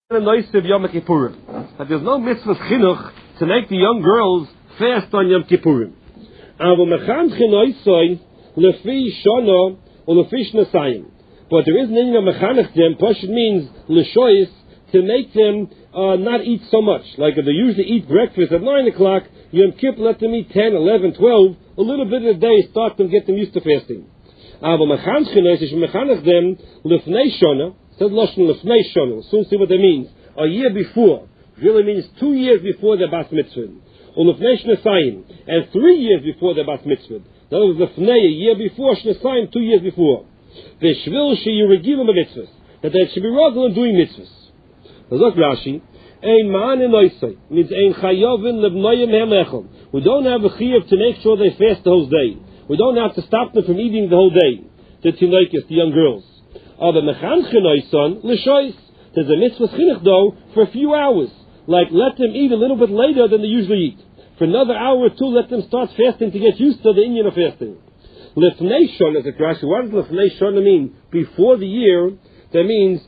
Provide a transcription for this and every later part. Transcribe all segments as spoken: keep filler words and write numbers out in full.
that there's no mitzvah chinuch to make the young girls fast on Yom Kippurim. But there is an inyan of mechanech them. Pashut means l'shois, to make them uh, not eat so much. Like if they usually eat breakfast at nine o'clock, Yom Kippur let them eat ten, eleven, twelve. A little bit of the day, start them, get them used to fasting. Aber mechanech them l'fnei shana. Says Lashon l'fnei shana. Soon see what that means. A year before really means two years before the bas mitzvah. L'fnei shnesayim, and three years before the bas mitzvah. That was l'fnei, a year before, shnesayim, two years before. V'shvil sheyiregilim b'mitzvahs, that they should be regular in doing mitzvahs. Look, Rashi, ein ma'an enoisai means ein chayovin lebnoyim hemechel. We don't have a chiyuv to make sure they fast the whole day. We don't have to stop them from eating the whole day. The tinoikis, the young girls. Aber mechanchen oisan l'shois. There's a mitzvah chinuch though for a few hours. Like let them eat a little bit later than they usually eat. For another hour or two, let them start fasting to get used to the inyan of fasting. Lefnei shana, as a Rashi, what does lefnei shana mean? Before the year, that means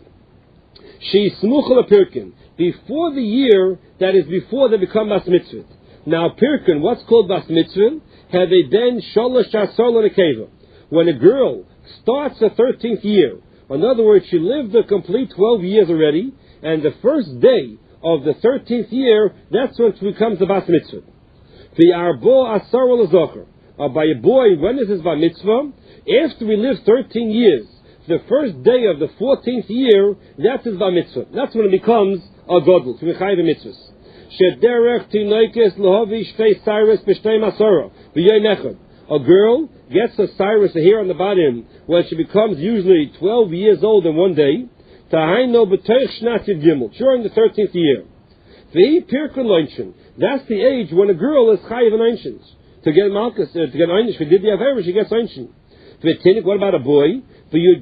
she's smuchal pirkin. Before the year, that is before they become bas mitzvah. Now pirkin, what's called bas mitzvah? Have they been shalosh asar l'nekeva? When a girl starts the thirteenth year, in other words, she lived a complete twelve years already, and the first day of the thirteenth year, that's when she becomes the bas mitzvah. The arbo asar l'zocher. Uh, by a boy, when is his bar mitzvah? After we live thirteen years, the first day of the fourteenth year, that's his bar mitzvah. That's when it becomes a godel, to mechayiv mitzvahs. Shederech tinoikes lohavi shtei cyrus b'shtei masora v'yoy nechad. A girl gets a cyrus, a hair on the bottom, when she becomes usually twelve years old in one day. Tahaino b'toich shnat yud gimel, during the thirteenth year. V'hi pirkun loinchen. That's the age when a girl is chayiv and ancient. To get malchus, uh, to get einish, if did the avera, she gets einshin. What about a boy? He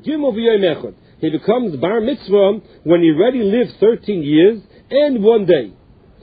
becomes bar mitzvah when he already lives thirteen years and one day.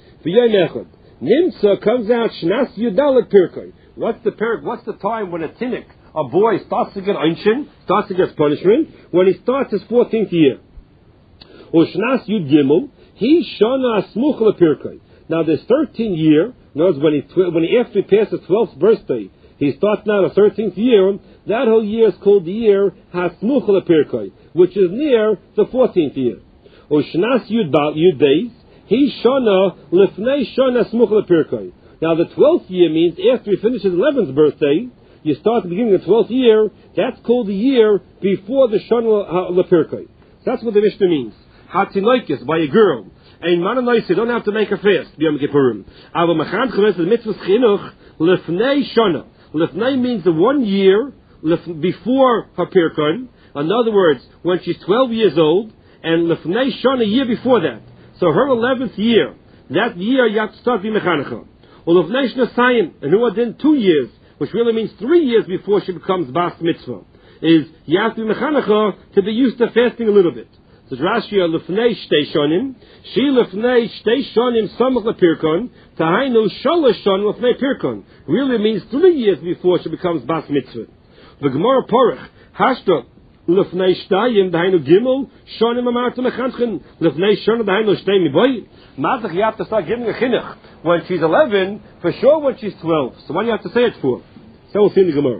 Nimsa comes out shnas yudalit pirkoi. What's the perk? What's the time when a tinnik, a boy, starts to get einshin, starts to get punishment? When he starts his fourteenth year. Ushnas yud gimel, he shana asmuch pirkoi. Now this thirteen year. Notice when he, when he after he passed his twelfth birthday, he starts now the thirteenth year. That whole year is called the year Hasmuchal Pirkoi, which is near the fourteenth year. Ushnas Yud Yud days, he shana lifnei shana Smuchal Pirkoi. Now the twelfth year means after he finishes his eleventh birthday, you start the beginning of the twelfth year. That's called the year before the shana Pirkoi. That's what the Mishnah means. Hatinoikis, by a girl. Ein man anois, you don't have to make a fast, Yom Kippurim. Aber mechan chemes, the mitzvah chinuch, lefnei shana. Lefnei means the one year before her pirkon. In other words, when she's twelve years old, and lefnei shana, a year before that. So her eleventh year, that year you have to start the mechanecha. Or lefnei shnasayim, and who are then two years, which really means three years before she becomes bas mitzvah, is you have to be mechanecha to be used to fasting a little bit. So Rashi lefnei shtei shonim, she lefnei shtei shonim samach lepirkon, tahainu shalosh shon lefnei pirkon. Really means three years before she becomes bas mitzvah. The Gemara Porach hashta lefnei shtayim tahainu gimel shonim amarta mechanchen lefnei shonim tahainu shtei miboy. Matach you have to start giving a chinuch when she's eleven, for sure when she's twelve. So what do you have to say it for? So we'll see in the Gemara.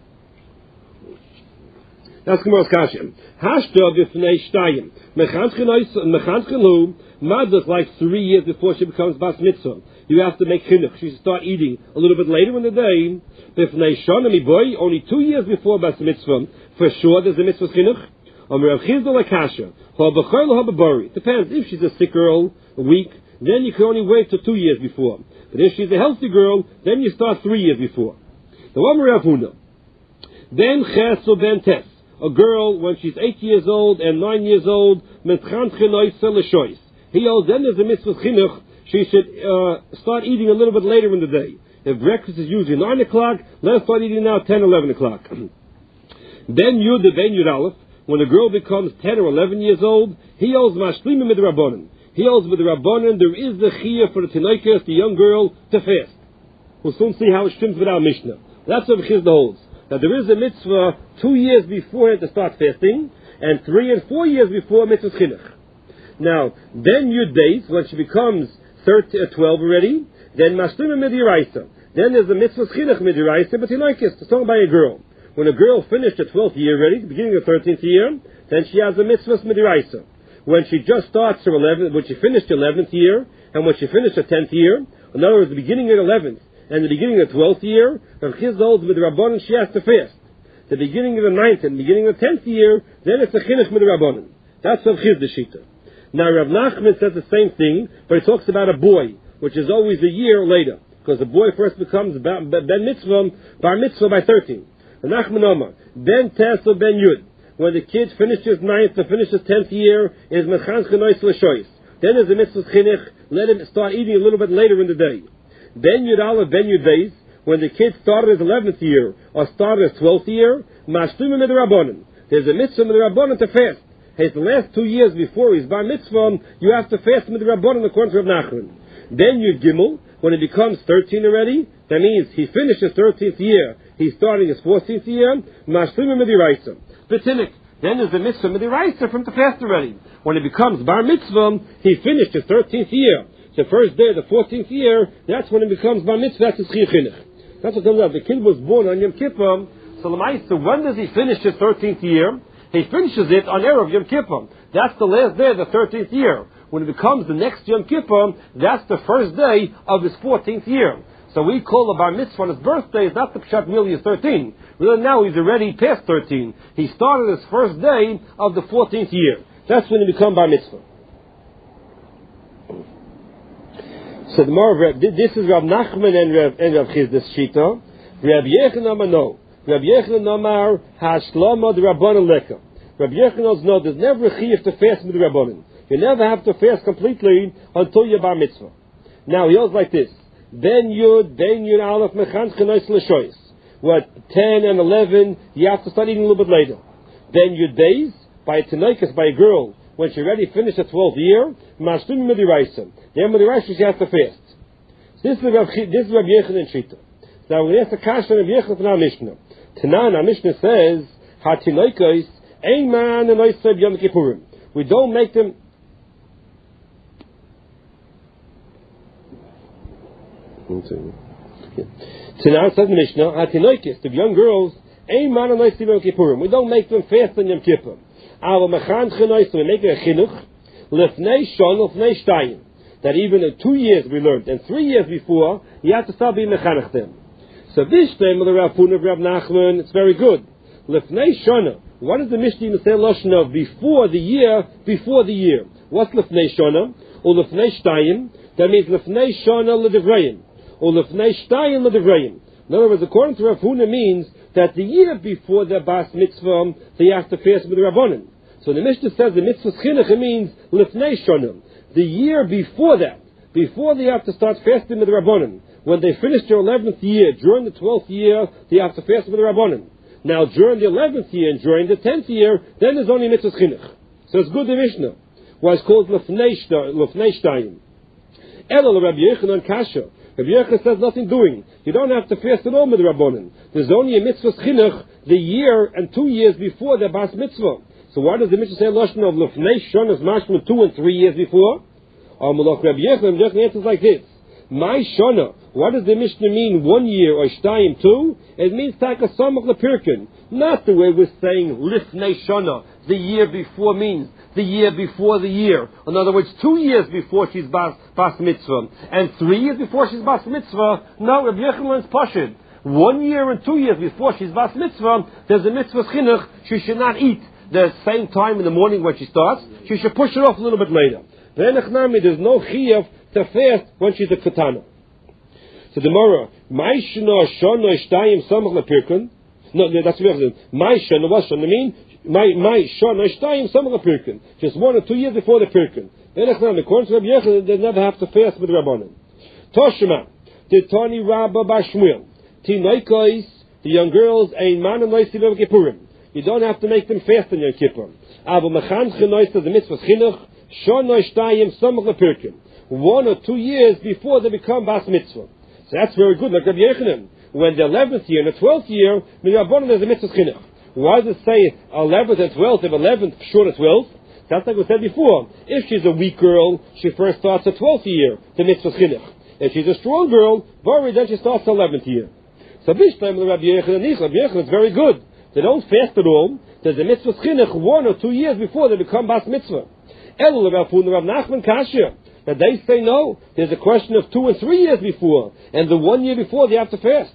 That's Gemara's Kasha. Hashta b'fnei shtayim. Mechanchen hu, madach like three years before she becomes bas mitzvah. You have to make chinuch. She should start eating a little bit later in the day. B'fnei shana miboy, only two years before bas mitzvah. For sure there's a mitzvah chinuch. Omer Rav Chizda l'kasha. Ha b'chol ha b'bari. Depends. If she's a sick girl, a week, then you can only wait till two years before. But if she's a healthy girl, then you start three years before. The Omer Rav Huna. Ben ches or ben tes. A girl, when she's eight years old and nine years old, he holds then there's a mitzvah chinuch, she should uh, start eating a little bit later in the day. If breakfast is usually nine o'clock, let's start eating now ten, eleven o'clock. Then Yud, Ben Yud Aleph, when a girl becomes ten or eleven years old, he holds mashlimim with the Rabbanan. He holds with the Rabbanan, there is the chiyah for the tinoikas, the young girl, to fast. We'll soon see how it stems with our Mishnah. That's what Chizda holds. Now there is a mitzvah two years before to start fasting, and three and four years before mitzvah chinuch. Now, then Yud Beis, when she becomes thirteen, uh, twelve already, then Mashlima Midiraisa. Then there's the mitzvah chinuch Midiraisa, but Tinoikis, it's talking by a girl. When a girl finished the twelfth year already, the beginning of the thirteenth year, then she has the mitzvah Midiraisa. When she just starts her eleventh, when she finished the eleventh year, and when she finished the tenth year, in other words, the beginning of the eleventh and the beginning of the twelfth year, Rav Chizda holds with the Rabbanon she has to fast. The beginning of the ninth and the beginning of the tenth year, then it's a chinuch with the Rabbanon. That's Rav Chizda Shita. Now Rav Nachman says the same thing, but he talks about a boy, which is always a year later, because the boy first becomes ben mitzvah, bar mitzvah by thirteen. Rav Nachman Omar, ben tes or ben yud. When the kid finishes ninth or finishes tenth year, is mechan chenois l'shois. Then there's a mitzvah chinuch, let him start eating a little bit later in the day. Ben yud aleph, ben yud beis, when the kid started his eleventh year or started his twelfth year, mashlim midrabanan. There's a mitzvah midrabanan to fast. His last two years before his bar mitzvah, you have to fast with the Rabbanon according to Rav Nachman. Then Yud Gimel, when he becomes thirteen already, that means he finished his thirteenth year, he's starting his fourteenth year, Mashlima Midiraisa. Betinik, then there's the mitzvah Midiraisa from the fast already. When he becomes bar mitzvah, he finished his thirteenth year. The first day of the fourteenth year, that's when he becomes bar mitzvah, that's his chiyuv chinuch. That's what comes out. The kid was born on Yom Kippur, so L'maisa, when does he finish his thirteenth year? He finishes it on Erev Yom Kippur. That's the last day of the thirteenth year. When it becomes the next Yom Kippur, that's the first day of his fourteenth year. So we call the bar mitzvah on his birthday. It's not the pshat really is thirteen. Really now he's already past thirteen. He started his first day of the fourteenth year. That's when he becomes bar mitzvah. So the more this is Rav Nachman and Rav and Rav Chizda's shita. Rav Yechanan Amano. Rabbi Yechanan Amar Hashlama the Rabbanon Leka. Rabbi Yechanan knows there's never a chiyuv to fast with the Rabbanon. You never have to fast completely until your bar mitzvah. Now he goes like this: Ben Yud, Ben Yud Aleph Mechan Chenois L'Shois. What ten and eleven you have to start eating a little bit later. Ben Yud Beis by a tenoikas, by a girl when she already finished the twelfth year. Mashlim Midiraisa. Then Midiraisa she has to fast. This is Rabbi this is Rabbi Yechanan Shita. Now we ask the kasha of Yechanan from our Mishnah. Tanan, our Mishnah says, "Hatinoikos ein man anoiseb Yom Kippurim." We don't make them. Tanan says the Mishnah, "Hatinoikos," the young girls, ein man anoiseb Yom Kippurim. We don't make them fast on Yom Kippur. Our mechan chenois, we make a chinuch lefnei shon lefnei shtayim. That even in two years we learned, and three years before, you have to start being mechanech them. So this time of the Rav Puna of Rav Nachman, it's very good. Lefnei Shana. What is the Mishnah say Lashon of before the year? Before the year. What's Lefnei Shana? Or Lefnei Shtayim? That means Lefnei Shana L'Divrayim. Or Lefnei Shtayim L'Divrayim. In other words, according to Rav Puna, means that the year before the Bas Mitzvah, they have to fast with the Rabbanim. So the Mishnah says the Mitzvah Chinuch means Lefnei Shana. The year before that, before they have to start fasting with the Rabbanim. When they finish their eleventh year, during the twelfth year, they have to fast with the Rabbanim. Now, during the eleventh year and during the tenth year, then there's only mitzvah chinuch. So it's good the Mishnah. Why it's called lefnei shtayim. Ela Rabbi Yechanan kasha. Rabbi Yechanan says nothing doing. You don't have to fast at all with the Rabbanim. There's only a mitzvah chinuch the year and two years before the bas mitzvah. So why does the Mishnah say lashon of lefnei shonas mashma two and three years before? Or Malach Rabbi Yechanan just answers like this. My shana. What does the Mishnah mean, one year or shtayim two? It means taka samach lepirkin. Not the way we're saying lifnei shana, the year before means the year before the year. In other words, two years before she's bas, bas mitzvah, and three years before she's bas mitzvah. No, Rabbi Yechanan is pashid. One year and two years before she's bas mitzvah, there's a mitzvah chinuch. She should not eat the same time in the morning when she starts. She should push it off a little bit later. There's no chiyuv to fast when she's a katana. So the Gemara, my shana shana shtayim samach lepirkin. No, that's what it says. My shana, what shana mean? My my shana shtayim samach lepirkin. Just one or two years before the pirkin. Then according to Rabbi Yechanan, they never have to fast with Rabbanim. Toshima, the Tani Rabba Bashmuel, Tinoikos, the young girls, ein man and noisi Yom Kippurim. You don't have to make them fast on Yom Kippur. Aber mechan chenois the mitzvah chinuch shana shtayim samach lepirkin. One or two years before they become bas mitzvah. So that's very good, like Rabbi Yechanan. When the eleventh year and the twelfth year, Rabbanan is a mitzvah chinuch. Why does it say eleventh and twelfth, if eleventh short of twelfth? That's like we said before. If she's a weak girl, she first starts her twelfth year, the mitzvah chinuch. If she's a strong girl, Bari, then she starts her eleventh year. So Bishlam, the Rabbi Yechon and Nicha, Rabbi Yechon is very good. They don't fast at all. There's a mitzvah chinuch one or two years before they become bas mitzvah. Elul Rav Huna Rav Nachman Kasha. That they say no. There's a question of two and three years before, and the one year before they have to fast.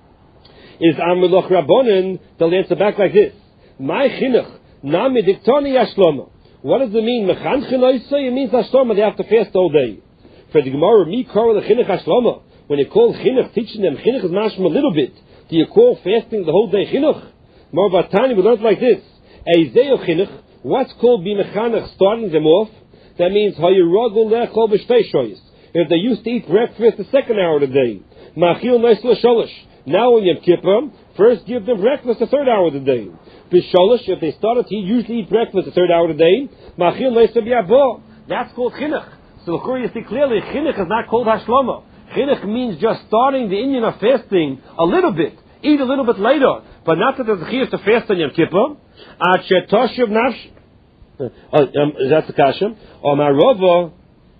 Is Ameloch Rabbonin? They'll answer back like this: My chinuch nami diktoni yashloma. What does it mean? Mechan chiloisa? It means hashloma. They have to fast all day. For the Gemara, mi kol the chinuch hashloma. When you call chinuch, teaching them chinuch is mashma a little bit. Do you call fasting the whole day chinuch? More batani, we learned like this: Eizeo chinuch. What's called bimechanach? Starting them off. That means hayiragul lechol b'shtei shoyis. If they used to eat breakfast the second hour of the day, machil neis l'sholosh. Now in Yom Kippur, first give them breakfast the third hour of the day. B'sholosh, if they started to usually eat breakfast the third hour of the day, machil neis l'biabo. That's called chinuch. So you see clearly, chinuch is not called hashlama. Chinuch means just starting the inyan of fasting a little bit, eat a little bit later, but not that there's a chiyuv to fast on Yom Kippur. Ad shetoshev nafsh. Uh, um, that's the kasha. Or my rova,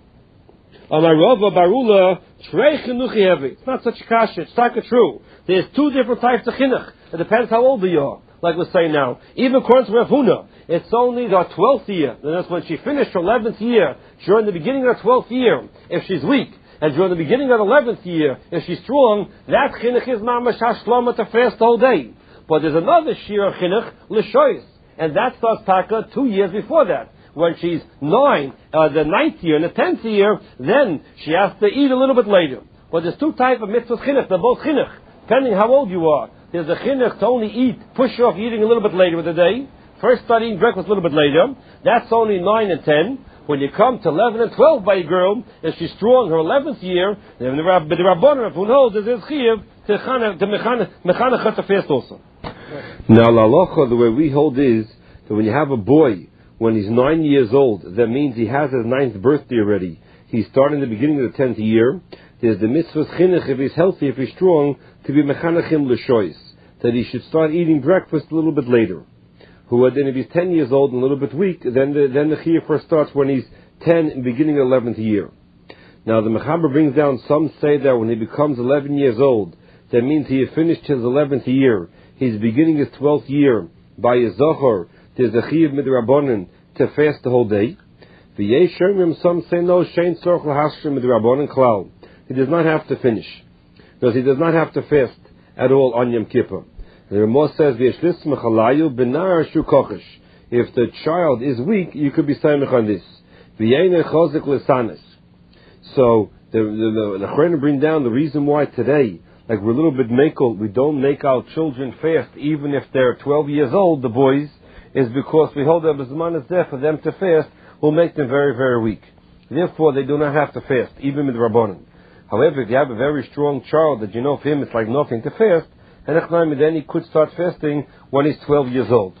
or my rova barula trei chinuchi heavy. It's not such a kasha. It's not true. There's two different types of chinuch. It depends how old you are. Like we're saying now, even according to Rav Huna, it's only the twelfth year. And that's when she finished her eleventh year. During the beginning of the twelfth year, if she's weak, and during the beginning of the eleventh year, if she's strong, that chinuch is mamash hashlama to fast the whole day. But there's another shir of chinuch l'shoyis. And that starts taka two years before that. When she's nine, uh, the ninth year and the tenth year, then she has to eat a little bit later. But there's two types of mitzvahs chinuch. They're both chinuch, depending how old you are. There's a chinuch to only eat, push off eating a little bit later in the day. First start eating breakfast a little bit later. That's only nine and ten. When you come to eleven and twelve by a girl, and she's strong, her eleventh year, then the Rabbanon, who knows that there's chiyav to mechanach to fast also. Now, l'alacha, the way we hold is that when you have a boy, when he's nine years old, that means he has his ninth birthday already. He's starting the beginning of the tenth year. There's the mitzvah chinuch, if he's healthy, if he's strong, to be mechanachim l'shois, that he should start eating breakfast a little bit later. Who then, if he's ten years old and a little bit weak, then the, then the chiyuv first starts when he's ten and beginning of eleventh year. Now, the Mechaber brings down, some say that when he becomes eleven years old, that means he has finished his eleventh year. He's beginning his twelfth year by his zohar. There's a chiyuv midrabanan to fast the whole day. The yeshomim, some say no, shein tzorch l'hashrim midrabanan klal. He does not have to finish, because he does not have to fast at all on Yom Kippur. The Ramah says v'yeshlis mechalayu benar shu kochesh. If the child is weak, you could be saying on this. V'yein chozik l'sanis. So the the the Chachamim bring down the reason why today, like we're a little bit makel, we don't make our children fast even if they're twelve years old, the boys, is because we hold them as the man is there for them to fast will make them very, very weak. Therefore, they do not have to fast, even with Rabbanan. However, if you have a very strong child that you know for him it's like nothing to fast, and then he could start fasting when he's twelve years old.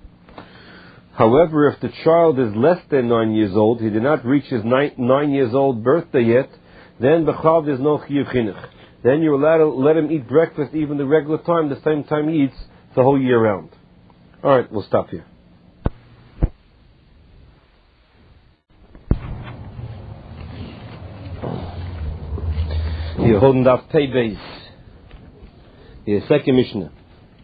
However, if the child is less than nine years old, he did not reach his nine, nine years old birthday yet, then b'chal there's no chiyuv chinuch. Then you're allowed to let him eat breakfast even the regular time, the same time he eats the whole year round. All right, we'll stop here. You're holding up Pei Beis. Here, second Mishnah.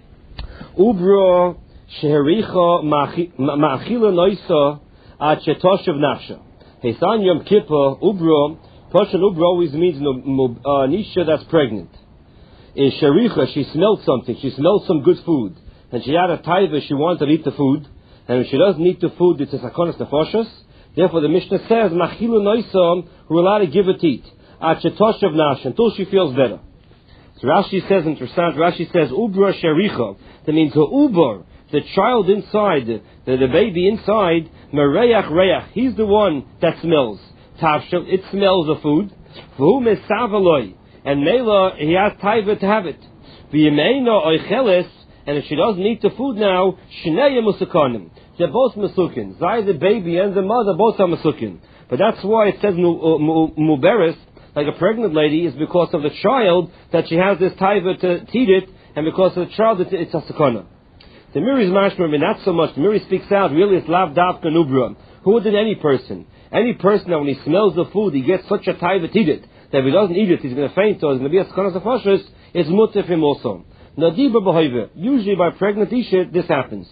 Ubro shehericha ma'achila noisa ad shetoshev nafsha. Heisan Yom Kippur, Ubro, Pashan Ubro always means uh, Nisha that's pregnant. In Shericha, she smelled something, she smelled some good food. And she had a taiva, she wanted to eat the food. And if she doesn't eat the food, it's a sakonas nefashos. Therefore the Mishnah says, Machilu noisa, we're allowed to give it to eat. Ad shetoshev nafsha, until she feels better. So Rashi says, interessant, Rashi says, Ubra shericha. That means her uber, the child inside, the, the baby inside, mereach reach. He's the one that smells. Tavshel, it smells of food. V'hu mesavaloi. And Mela, he has taiva to have it. V'yemeina oicheles, and if she doesn't eat the food now, shnei musukanim. They're both masukin. Zai, the baby, and the mother, both are masukin. But that's why it says muberes, like a pregnant lady, is because of the child that she has this taiva to eat it, and because of the child it's, it's a sakana. The Miri's mashmer, not so much. The Miri speaks out, really it's lav davka nubra. Who did any person? Any person that when he smells the food, he gets such a taiva to eat it, that if he doesn't eat it, he's going to faint, or he's going to be a skanas nefashos, it's mutter for him also. Nadiba b'hoive. Usually by pregnant isha, this happens.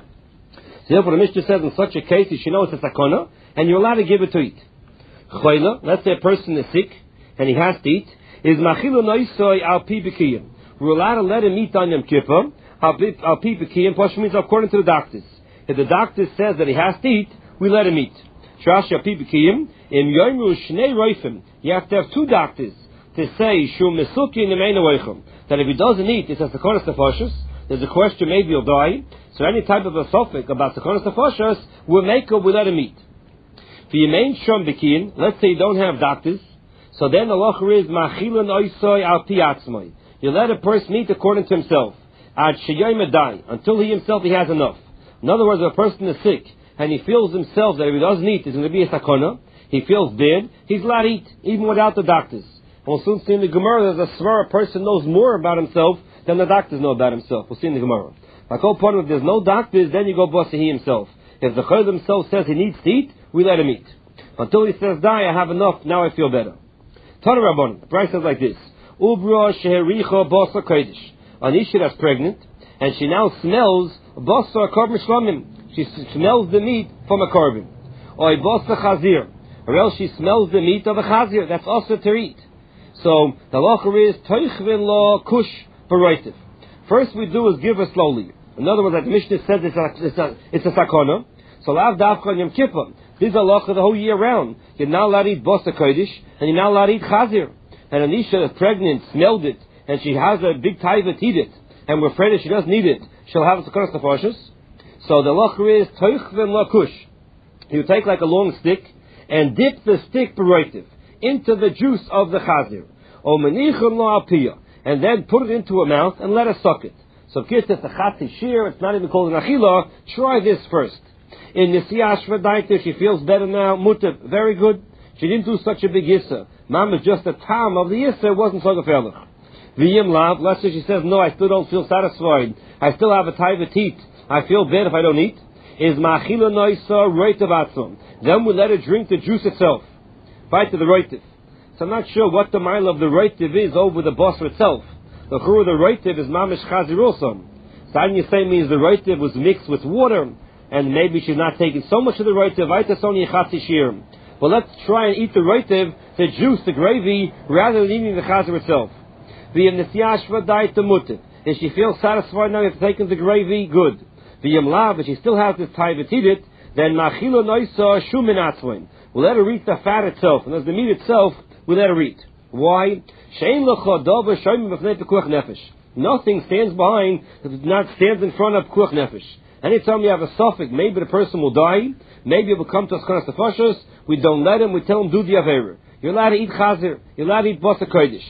So therefore the Mishnah says in such a case, you should know it's a sakana, and you're allowed to give it to eat. Chayla, let's say a person is sick, and he has to eat, is machilu noisoi al pi b'kiyim. We're allowed to let him eat on Yom Kippur, al pi b'kiyim, which means according to the doctors. If the doctor says that he has to eat, we let him eat. Shrashi al pi b'kiyim, im yoimru shnei roifim. You have to have two doctors to say, shum mesuki nemein oichem, that if he doesn't eat, it's a sekonos nefashos. There's a question, maybe he'll die. So any type of a suffix about sekonos nefashos, we'll make or we let him eat. For your main shum b'kiyin, let's say you don't have doctors, so then the locher is machilin oisoi al pi atzmai. You let a person eat according to himself. Ad sheyoyim die, until he himself he has enough. In other words, if a person is sick, and he feels himself that if he doesn't eat, it's going to be a sakona, he feels bad, he's allowed to eat, even without the doctors. And we'll soon see in the Gemara, there's a svara, a person knows more about himself than the doctors know about himself. We'll see in the Gemara. Like whole point, if there's no doctors, then you go boss he himself. If the Chayil himself says he needs to eat, we let him eat. Until he says, die, I have enough, now I feel better. Tana Rabbanan, the price says like this. Ubra shehericha basa kodesh. An isha that's pregnant, and she now smells basa korban shlamim. She smells the meat from a korban. Or basa chazir. Or else she smells the meat of a chazir. That's also to eat. So, the halacha is toichvin lo kush b'roitiv. First we do is give her slowly. In other words, like the Mishnah says, it's a, it's a, it's a sakona. So, lav davka on Yom Kippur. This is a halacha the whole year round. You're now allowed to eat basa kodesh, and you're now allowed to eat chazir. And Anisha is pregnant, smelled it, and she has a big taiva to eat it, and we're afraid if she doesn't eat it, she'll have a sekonos nefashos. So the halacha is toichvin lo kush. You take like a long stick, and dip the stick b'roitiv into the juice of the chazir. O menichon lo alpiyah, and then put it into her mouth and let her suck it. So if it's a chatzi shir, it's not even called an achila, try this first. In Nisiyah Shvadaita, she feels better now, mutter, very good. She didn't do such a big yissa. Mom is just a tam of the yissa, it wasn't so gefährlich. V'yim lav, let's say she says, no, I still don't feel satisfied. I still have a taiva teat. I feel bad if I don't eat. Is ma'achila noisa roitav atzon. Then we let her drink the juice itself. Fight to the roitiv. So I'm not sure what the mile of the roitiv is over the basar itself. The chur of the roitiv is mamish chazir also. So you say means the roitiv was mixed with water, and maybe she's not taking so much of the roitiv. Vaitas only chatzi shir. But let's try and eat the roitiv, the juice, the gravy, rather than eating the chazir itself. V'yem nesiyah shvadai temutiv. If she feels satisfied now, if taking the gravy, good. V'yem lav, if she still has this taiva to eat it, then machilo noisa shumin atzvin. We'll let her eat the fat itself, and as the meat itself, we'll let her eat. Why? Shein lecha dava shoyim b'fnei pekuach nefesh. Nothing stands behind, not stands in front of pekuach nefesh. Anytime you have a suffix, maybe the person will die, maybe it will come to us sekonos nefashos, we don't let him, we tell him do the avera. You're allowed to eat chazir, you're allowed to eat basa kodesh.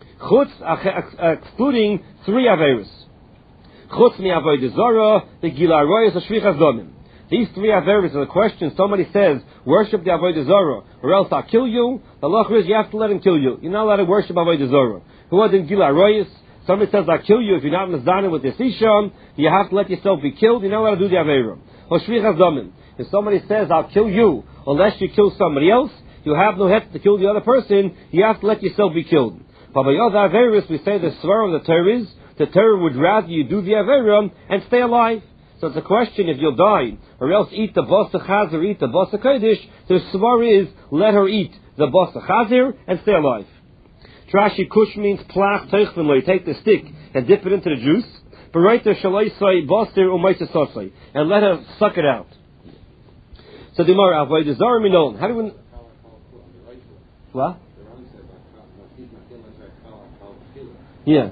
Chutz, excluding three averas. Chutz mi avodah zara, the gila royas, the shvichas domim. These three averas are the question. Somebody says, worship the avodah zara, or else I'll kill you. The law is you have to let him kill you. You're not allowed to worship avodah zara. Who was in gila royas? Somebody says, I'll kill you if you're not mizdanim with this isha. You have to let yourself be killed. You're not allowed to do the avera. Or shvichas domim. If somebody says, I'll kill you, unless you kill somebody else, you have no head to kill the other person. You have to let yourself be killed. But by other averas, we say the svar of the Torah is, the Torah would rather you do the avera and stay alive. So it's a question if you'll die, or else eat the basa chazir, eat the basa kodesh. The svar is, let her eat the basa chazir and stay alive. Trashi kush means plach teichvin lo. You take the stick and dip it into the juice. But right there, shalai say basir umayta sasai, and let her suck it out. So the Gemara, avodah zara minon. How do we? What? Yeah.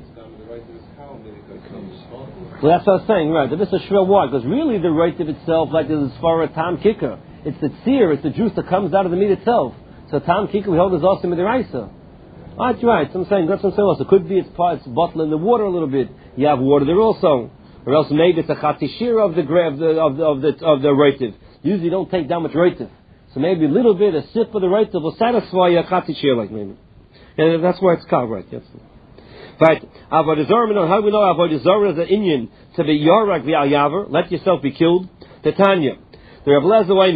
Well, that's what I was saying, right? This is shver why? Because really the roitiv itself, like this is for a tam kicker. It's the tzir, it's the juice that comes out of the meat itself. So tam kicker we hold as awesome in the raisa. Oh, that's right. So I'm saying that's what I'm saying. Also, could be it's part, it's bottling the water a little bit. You have water there also, or else maybe it's a chatishir of the of the of the of the of the roitiv. Usually, you don't take that much roitiv, so maybe a little bit, a sip of the roitiv will satisfy a chatishir, like maybe. And that's why it's called right. Yes. But avodah zara, how do we know avodah zara is an inyan to be yorak v'al yaver? Let yourself be killed. Tanya, the Rav Lezer Weimer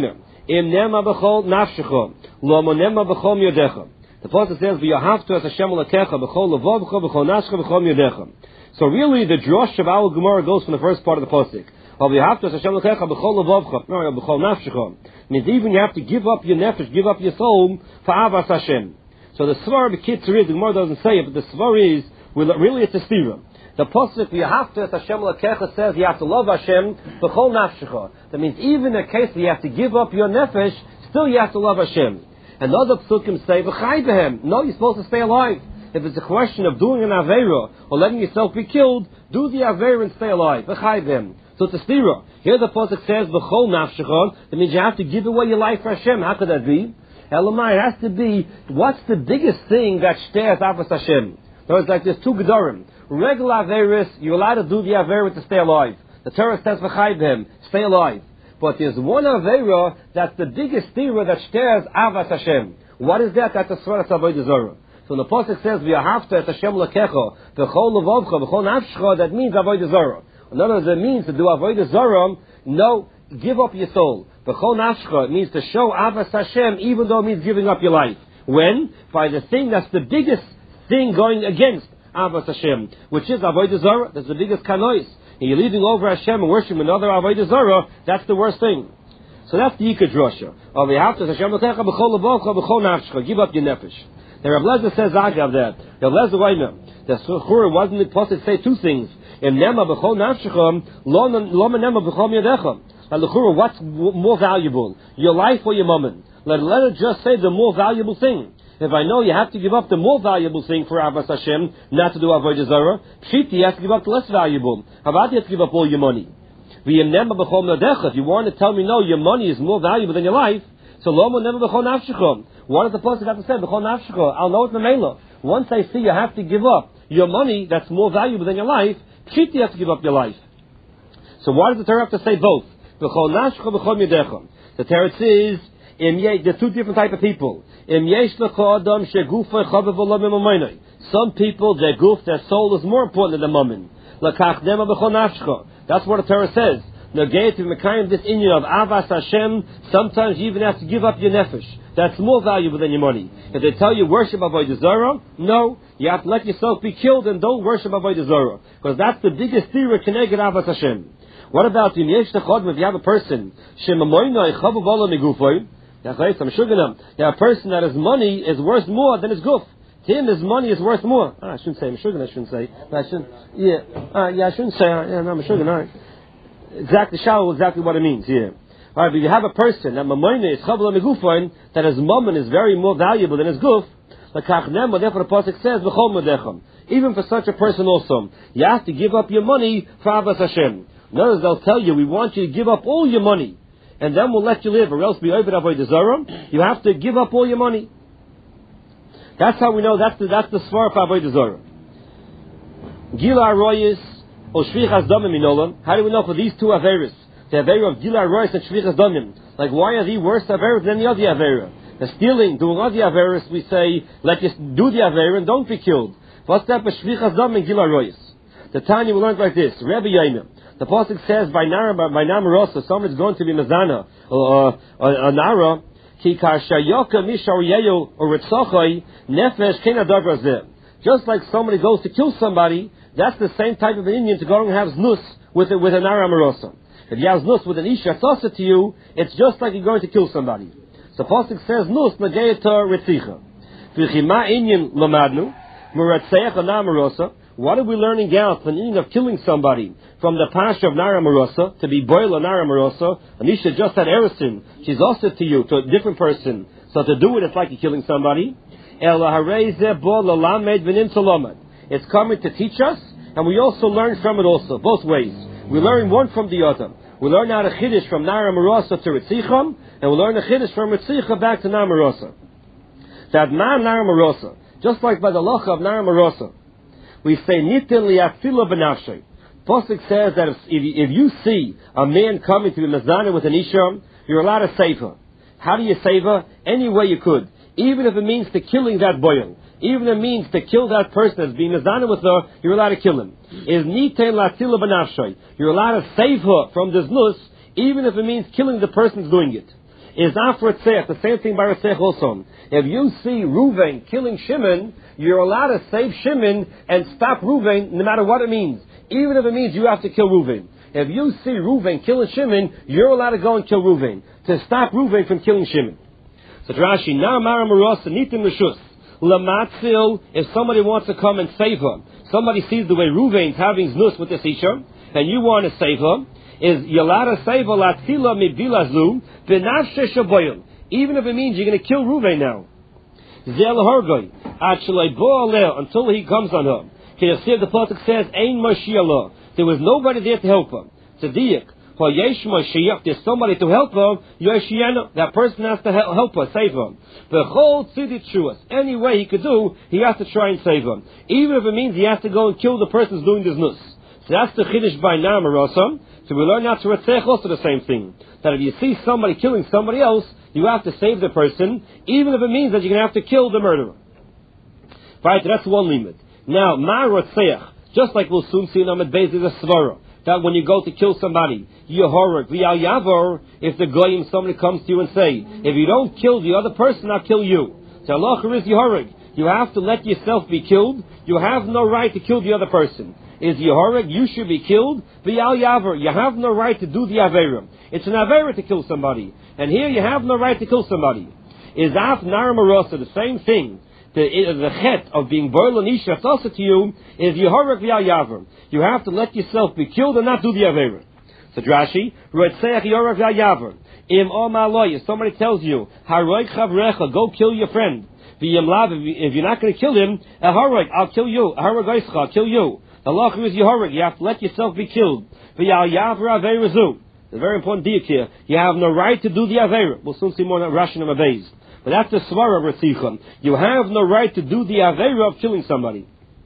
Im nema b'chol nafshecha, lo monema b'chol yodecha. The pasuk says, "V'yahavtu es Hashem Elokecha b'chol levavcha b'chol nafshecha b'chol yodecha." So really, the drush of our Gemara goes from the first part of the pasuk. "V'yahavtu es Hashem Elokecha b'chol levavcha, no, b'chol nafshecha." Means even you have to give up your nefesh, give up your soul for avas Hashem. So the svar b'kitzur is, the Gemara doesn't say it, but the svar is, really it's a stira. The pasuk "V'yahavtu es Hashem Elokecha" says you have to love Hashem b'chol nafshecha. That means even in a case that you have to give up your nefesh, still you have to love Hashem. And the other psukim say "V'chai b'hem." No, you're supposed to stay alive. If it's a question of doing an aveira or letting yourself be killed, do the aveira and stay alive. V'chai b'hem. So it's a stira. Here the pasuk says "B'chol nafshecha." That means you have to give away your life for Hashem. How could that be? Elamai, it has to be, what's the biggest thing that stares avos Hashem? So it's like there's two gedorim. Regular averis, you're allowed to do the avera to stay alive. The Torah says "V'chai b'hem," stay alive. But there's one avera that's the biggest stira that stares avos Hashem. What is that? That's a svar of avodah zarah. So the pasuk says "V'yahavta es Hashem Elokecha v'chol levavcha v'chol nafshecha." That means avodah zarah. In other words, it means to do avodah zarah. No, give up your soul. V'chol nafshecha, it means to show avos Hashem, even though it means giving up your life. When? By the thing that's the biggest thing going against avos Hashem, which is avodah zarah. That's the biggest kanois. And you're leaving over Hashem and worshiping another avodah zarah. That's the worst thing. So that's the Yikar drasha. Oh, we have to Hashem Elokecha b'chol levavcha b'chol nafshecha. Give up your nefesh. The Rav Lezer says agav that. Rav Lezer Weiner. The Suchur wasn't it possible to say two things? Im nema b'chol nafshecha, lo nema b'chol yadecha. Now, L'chura, what's more valuable, your life or your mammon? Let let it just say the more valuable thing. If I know you have to give up the more valuable thing for avos Hashem, not to do avodah zarah, pshiti, you have to give up the less valuable. How about you have to give up all your money? If you want to tell me, no, your money is more valuable than your life, so lo nema b'chol nafshecha. What does the pasuk have to say? B'chol nafshecha. I'll know it memela. Once I see you have to give up your money that's more valuable than your life, pshiti, you have to give up your life. So why does the Torah have to say both? B'chol nafshecha b'chol yadecha. The Torah says, there are two different type of people. Some people, their goof, their soul is more important than the mammon. That's what the Torah says. This inyan of avas Hashem, sometimes you even have to give up your nefesh. That's more valuable than your money. If they tell you worship avodah zarah, no, you have to let yourself be killed and don't worship avodah zarah, because that's the biggest theory connected avas Hashem. What about if you have a person, you have a person that his money is worth more than his goof. To him, his money is worth more. Ah, I shouldn't say Meshuggah, I shouldn't say. I shouldn't, yeah, uh, yeah, I shouldn't say, uh, yeah, no, Meshuggah, all right. Exactly, Shao, exactly what it means here. All right, but you have a person that Mamoyne is Chavla Megufain, that his mammon is very more valuable than his goof. Therefore, the pasuk says, V'chol Medecham. Even for such a person also, you have to give up your money for avos Hashem. In other words, they'll tell you, we want you to give up all your money, and then we'll let you live, or else be over avodah zarah. You have to give up all your money. That's how we know that's the that's the svar for avodah zarah. Gila Aroyis or Shvichas Damim Minolam. How do we know for these two averis? The avera of Gila Aroyis and Shvichas Damim. Like, why are these worse averas than the other avera? The stealing, doing other averas, we say, let you do the avera and don't be killed. What's that for Shvichas Damim and Gila Aroyis? The Tanya we learned like this. Rebbe Yaina. The pasuk says by Nara by Namarosa, someone's going to be Mazana or a Nara. Ki karshayoka misharyeyo or ritzachai nefesh kenadav razeh. Just like somebody goes to kill somebody, that's the same type of an Indian to go and have znus with with a Nara Marosa. If you have znus with an isha tasa to you, it's just like you're going to kill somebody. So pasuk says nus nageita ritzicha. V'chima Indian lamadnu muratzeach a Nara Marosa. What are we learning out from the meaning of killing somebody? From the pasha of Nara Marosa, to be boil a Nara Marosa, Anisha just had Erisin. She's also to you, to a different person. So to do it, it's like you're killing somebody. It's coming to teach us, and we also learn from it also, both ways. We learn one from the other. We learn out a chiddush from Nara Marosa to Ritzicham, and we learn a chiddush from Ritzicha back to Nara Marosa. That man Nara Marosa, just like by the lacha of Nara Marosa, we say nitin li'afila b'nafshay. Pasuk says that if, if you see a man coming to be mazana with an isha, you're allowed to save her. How do you save her? Any way you could. Even if it means to killing that boil. Even if it means to kill that person that's being mazana with her, you're allowed to kill him. Is nitin li'afila b'nafshay. You're allowed to save her from this nus, even if it means killing the person who's doing it. is not for Tzech. The same thing by Tzech also. If you see Reuven killing Shimon, you're allowed to save Shimon and stop Reuven, no matter what it means. Even if it means you have to kill Reuven. If you see Reuven killing Shimon, you're allowed to go and kill Reuven to stop Reuven from killing Shimon. So Rashi, now Mara Maros Nitim Rishus. Lamatzil, if somebody wants to come and save her, somebody sees the way Reuven's having znus with this Isha, and you want to save her, is Yalada save her Latzila Mibilazlu, Benavshe Shaboyim. Even if it means you're going to kill Reuven now. Zel Hargoy, Achlei Bo until he comes on her. The Pasuk says, Ein Mashiach. There was nobody there to help her. Tzediyah. For Yesh Mashiach, there's somebody to help her. Yoshiana, that person has to help her, save her. The whole tzedit shuas. Any way he could do, he has to try and save her. Even if it means he has to go and kill the person who's doing this nus. So that's the chiddush by Namarosam. So we learn out to Ratzech also the same thing. That if you see somebody killing somebody else, you have to save the person, even if it means that you're going to have to kill the murderer. Right, that's one limit. Now, Ma Ratzech, just like we'll soon see in Amid Beis, is a svara. That when you go to kill somebody, Yehorak, V'al Yavor, if the goyim, somebody comes to you and say, if you don't kill the other person, I'll kill you. So Allah is Yehorak. You have to let yourself be killed. You have no right to kill the other person. Is Yehorak, you should be killed. V'al Yavor, you have no right to do the Averim. It's an Averim to kill somebody. And here you have no right to kill somebody. Is Af Nar Marosa, the same thing. The, the chet of being boil and isha also to you is Yehorak v'al Yavor. You have to let yourself be killed and not do the Averim. So Rashi, Roetzeach Yehorak v'al Yavor. Im Omaloy, if somebody tells you, Haroik Chavrecha, go kill your friend. V'yemlav, if you're not going to kill him, Haroik, I'll kill you. Haroik Oischa, I'll kill you. The law is Yehorak, you have to let yourself be killed. V'yal Yavor Averazu. The very important diak here. You have no right to do the Averim. We'll soon see more on Rashi and Amabeis. But that's the svara of Ratzicham. You have no right to do the Aveira of killing somebody.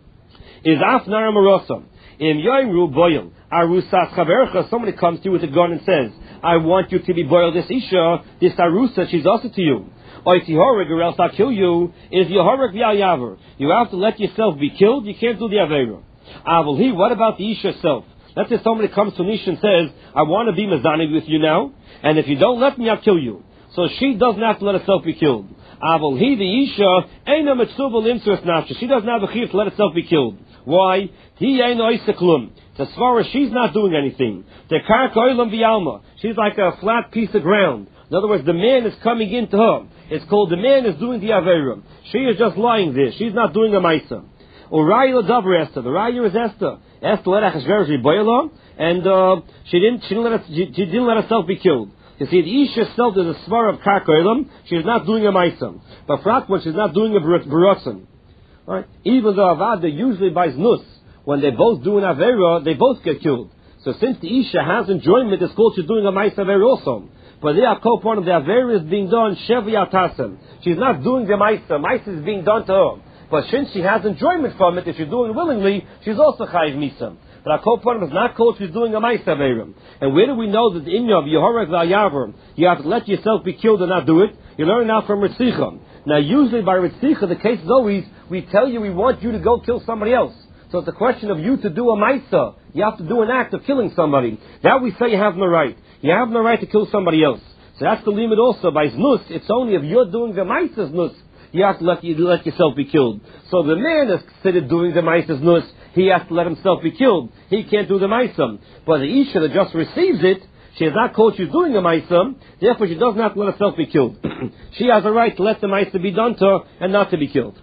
Is Afnar Marosam. In Yoimru Boyel, Arusas Chavercha, somebody comes to you with a gun and says, I want you to be boiled this Isha, this Arusa, she's also to you. Oiti Horig, or else I'll kill you, is Yehorak V'al Yavor. You have to let yourself be killed, you can't do the Aveira. Avulhi, what about the Isha herself? Let's say somebody comes to Nisha and says, I want to be Mazani with you now, and if you don't let me, I'll kill you. So she doesn't have to let herself be killed. Avol he the Isha eina mitzvah limtzus nafsha. She doesn't have a chiyuv to let herself be killed. Why? He eina oiseklum. As far as she's not doing anything. The karka oilam v'yalma. She's like a flat piece of ground. In other words, the man is coming into her. It's called the man is doing the averim. She is just lying there. She's not doing a ma'isa. Uraya l'davar Esther. The raya is Esther. Esther let Achashverosh be boiler, and uh, she didn't. She didn't let. Her, she, she didn't let herself be killed. You see, the Isha herself is a svar of karkoilam. She's not doing a ma'isa. But frak when she's not doing a barotzen. Right? Even though avada usually buys nus, when they both do an avera, they both get killed. So since the Isha has enjoyment, it's called she's doing a ma'isa avera also. But they are called one of the avera is being done sheviyatasem. She's not doing the ma'isa. Ma'isa is being done to her. But since she has enjoyment from it, if she's doing it willingly, she's also chayiv misa. But our kopanim is not called she's doing a ma'isa averim. And where do we know that the inya of Yehorak v'al Yavor, you have to let yourself be killed and not do it? You learn now from Ritzicha. Now usually by Ritzicha, the case is always, we tell you we want you to go kill somebody else. So it's a question of you to do a ma'isa. You have to do an act of killing somebody. That we say you have no right. You have no right to kill somebody else. So that's the limit also. By znus, it's only if you're doing the ma'isa znus, you have to let, you let yourself be killed. So the man is considered doing the ma'isa znus, he has to let himself be killed. He can't do the ma'isa. But the Isha that just receives it, she is not called she's doing the ma'isa, therefore she doesn't have to let herself be killed. She has a right to let the ma'isa be done to her and not to be killed.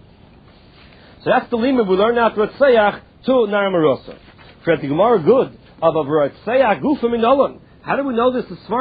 So that's the limit we learn out Ratzayach to Naramarosa. For the Gemara good of a Ratzayach Gufim in Olam. How do we know this is smart?